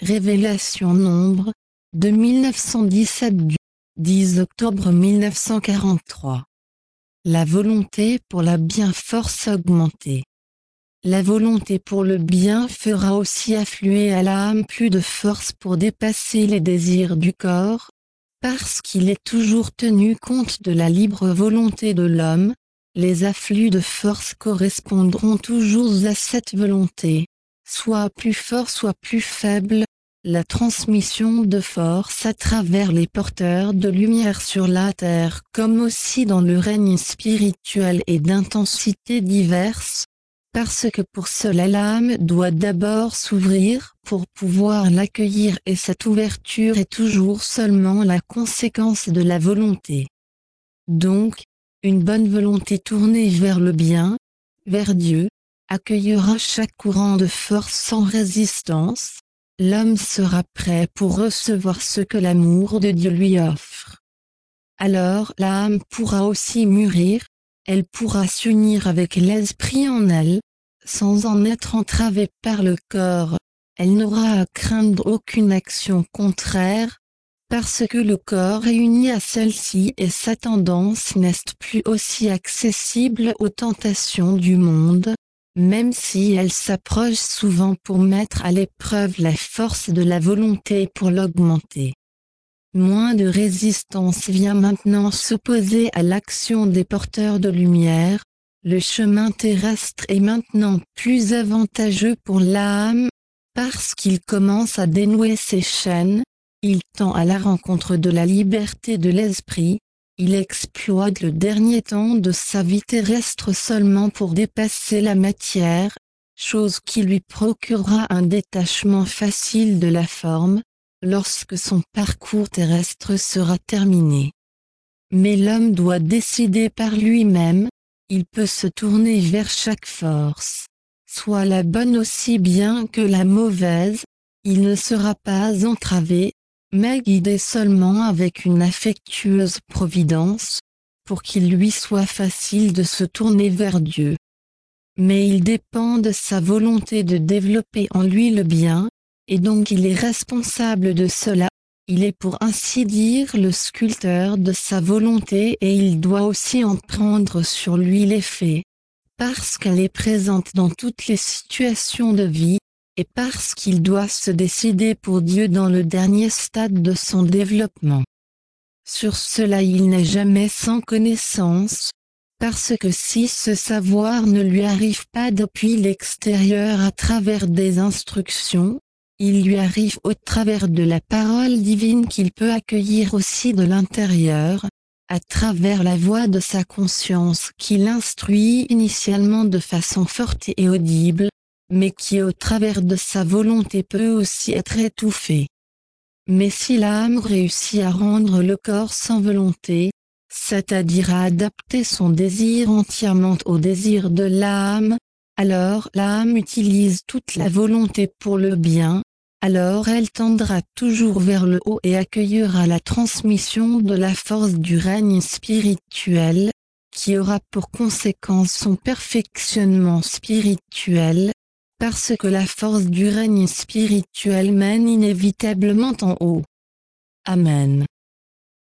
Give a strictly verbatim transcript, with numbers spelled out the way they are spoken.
Révélation Nombre, de mille neuf cent dix-sept du dix octobre mille neuf cent quarante-trois. La volonté pour la bien-force augmentée. La volonté pour le bien fera aussi affluer à l'âme plus de force pour dépasser les désirs du corps, parce qu'il est toujours tenu compte de la libre volonté de l'homme. Les afflux de force correspondront toujours à cette volonté, soit plus fort soit plus faible. La transmission de force à travers les porteurs de lumière sur la terre comme aussi dans le règne spirituel est d'intensité diverse, parce que pour cela l'âme doit d'abord s'ouvrir pour pouvoir l'accueillir et cette ouverture est toujours seulement la conséquence de la volonté. Donc, une bonne volonté tournée vers le bien, vers Dieu, accueillera chaque courant de force sans résistance. L'homme sera prêt pour recevoir ce que l'amour de Dieu lui offre. Alors l'âme pourra aussi mûrir, elle pourra s'unir avec l'esprit en elle, sans en être entravée par le corps, elle n'aura à craindre aucune action contraire, parce que le corps est uni à celle-ci et sa tendance n'est plus aussi accessible aux tentations du monde, même si elle s'approche souvent pour mettre à l'épreuve la force de la volonté pour l'augmenter. Moins de résistance vient maintenant s'opposer à l'action des porteurs de lumière, le chemin terrestre est maintenant plus avantageux pour l'âme, parce qu'il commence à dénouer ses chaînes, il tend à la rencontre de la liberté de l'esprit, il exploite le dernier temps de sa vie terrestre seulement pour dépasser la matière, chose qui lui procurera un détachement facile de la forme, lorsque son parcours terrestre sera terminé. Mais l'homme doit décider par lui-même, il peut se tourner vers chaque force, soit la bonne aussi bien que la mauvaise, il ne sera pas entravé, mais guidé seulement avec une affectueuse providence, pour qu'il lui soit facile de se tourner vers Dieu. Mais il dépend de sa volonté de développer en lui le bien, et donc il est responsable de cela, il est pour ainsi dire le sculpteur de sa volonté et il doit aussi en prendre sur lui l'effet, parce qu'elle est présente dans toutes les situations de vie, et parce qu'il doit se décider pour Dieu dans le dernier stade de son développement. Sur cela il n'est jamais sans connaissance, parce que si ce savoir ne lui arrive pas depuis l'extérieur à travers des instructions, il lui arrive au travers de la parole divine qu'il peut accueillir aussi de l'intérieur, à travers la voix de sa conscience qui l'instruit initialement de façon forte et audible, mais qui au travers de sa volonté peut aussi être étouffée. Mais si l'âme réussit à rendre le corps sans volonté, c'est-à-dire à adapter son désir entièrement au désir de l'âme, alors l'âme utilise toute la volonté pour le bien, alors elle tendra toujours vers le haut et accueillera la transmission de la force du règne spirituel, qui aura pour conséquence son perfectionnement spirituel, parce que la force du règne spirituel mène inévitablement en haut. Amen.